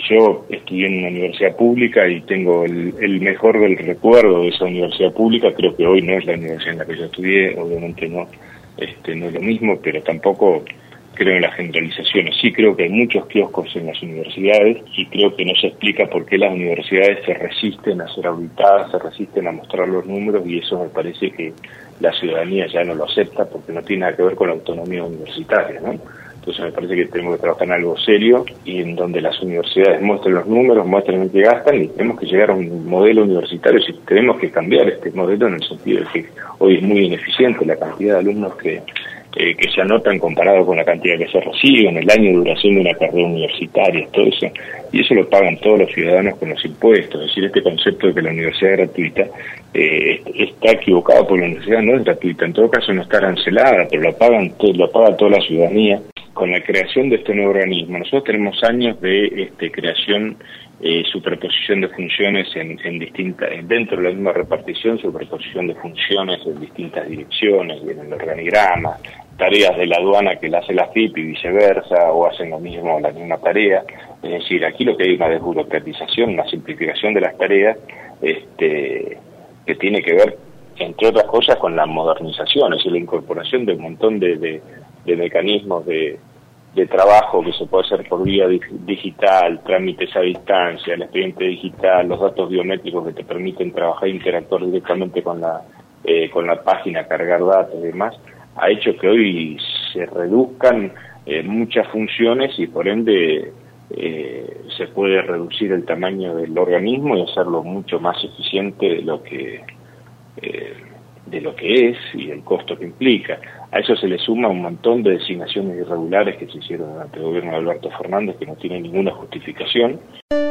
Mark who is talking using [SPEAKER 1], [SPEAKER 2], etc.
[SPEAKER 1] Yo estudié en una universidad pública y tengo el mejor del recuerdo de esa universidad pública. Creo que hoy no es la universidad en la que yo estudié, obviamente no es lo mismo, pero tampoco creo en las generalizaciones. Sí creo que hay muchos kioscos en las universidades y creo que no se explica por qué las universidades se resisten a ser auditadas, se resisten a mostrar los números, y eso me parece que la ciudadanía ya no lo acepta porque no tiene nada que ver con la autonomía universitaria, ¿no? Entonces me parece que tenemos que trabajar en algo serio y en donde las universidades muestren los números, muestren en qué gastan, y tenemos que llegar a un modelo universitario. Si tenemos que cambiar este modelo en el sentido de que hoy es muy ineficiente la cantidad de alumnos que se anotan comparado con la cantidad que se reciben, el año de duración de una carrera universitaria, todo eso, y eso lo pagan todos los ciudadanos con los impuestos. Es decir, este concepto de que la universidad es gratuita está equivocado, porque la universidad no es gratuita, en todo caso no está arancelada, pero lo paga toda la ciudadanía. Con la creación de este nuevo organismo, nosotros tenemos años de creación, superposición de funciones en distintas, dentro de la misma repartición, superposición de funciones en distintas direcciones y en el organigrama, tareas de la aduana que la hace la FIP y viceversa, o hacen lo mismo, la misma tarea. Es decir, aquí lo que hay es una desburocratización, una simplificación de las tareas, que tiene que ver, entre otras cosas, con la modernización, es decir, la incorporación de un montón de mecanismos de trabajo que se puede hacer por vía digital, trámites a distancia, el expediente digital, los datos biométricos que te permiten trabajar e interactuar directamente con la página, cargar datos y demás, ha hecho que hoy se reduzcan muchas funciones y por ende se puede reducir el tamaño del organismo y hacerlo mucho más eficiente de lo que es y el costo que implica. A eso se le suma un montón de designaciones irregulares que se hicieron durante el gobierno de Alberto Fernández, que no tienen ninguna justificación.